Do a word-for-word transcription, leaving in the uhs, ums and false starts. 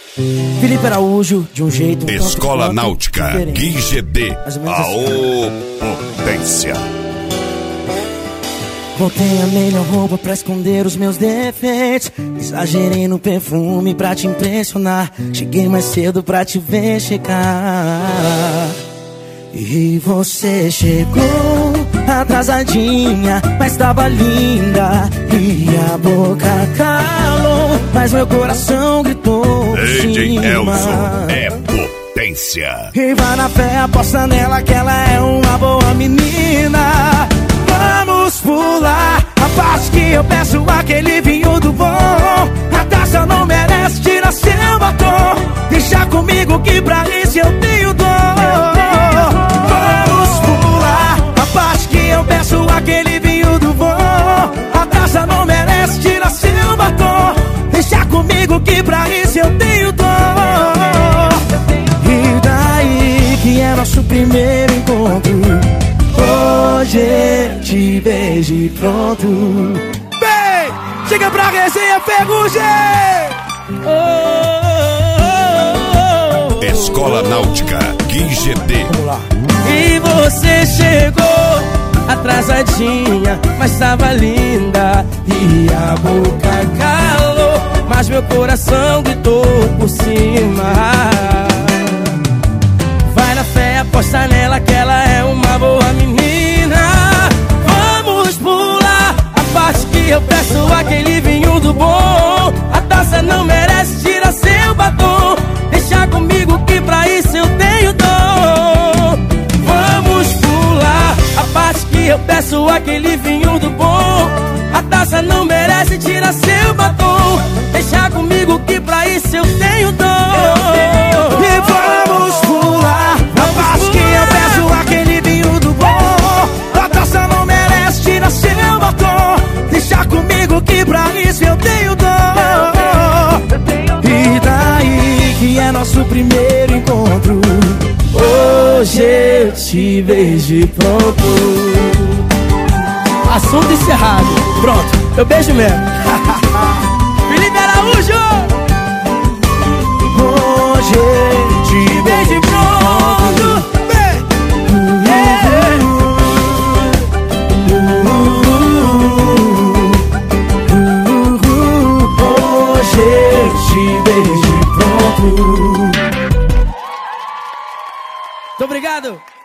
Felipe Araújo, de um jeito um Escola Náutica Gui G D, a assim. potência. Botei a melhor roupa pra esconder os meus defeitos. Exagerei no perfume pra te impressionar. Cheguei mais cedo pra te ver chegar. E você chegou atrasadinha, mas tava linda. E a boca calou, mas meu coração gritou D J cima. Elson é potência. E vai na fé, aposta nela que ela é uma boa menina. Vamos pular a parte que eu peço aquele vinho do bom. A taça não merece, tira seu batom. Deixa comigo que pra isso eu tenho dor. Vamos pular a parte que eu peço aquele vinho do bom. A taça não merece, tira seu batom. Deixa comigo que pra isso eu tenho dor. E daí que é nosso primeiro encontro. Hoje eu te vejo e pronto. Vem, chega pra resenha Ferrugem. Oh, oh, oh, oh. Escola Náutica Gui G D. Vamos lá. E você chegou atrasadinha, mas tava linda. E a boca calou, mas meu coração gritou por cima. Vai na fé, aposta nela que ela é uma boa menina. Vamos pular a parte que eu peço aquele vinho do bom. A taça não merece, tira seu batom. Deixa comigo que pra isso eu tenho dor. Vamos pular a parte que eu peço aquele vinho do bom. A taça não merece, tira seu batom. Deixa comigo que pra isso eu tenho dor. E vamos pular a parte que eu peço aquele vinho do bom. A taça não merece, tira seu batom. Deixa comigo que pra isso eu tenho dor. E daí que é nosso primeiro encontro. Hoje eu te vejo e pronto. Assunto encerrado. Pronto, eu beijo mesmo. Felipe Araújo. Hoje eu te vejo e pronto. Hoje eu te vejo e pronto. Muito obrigado.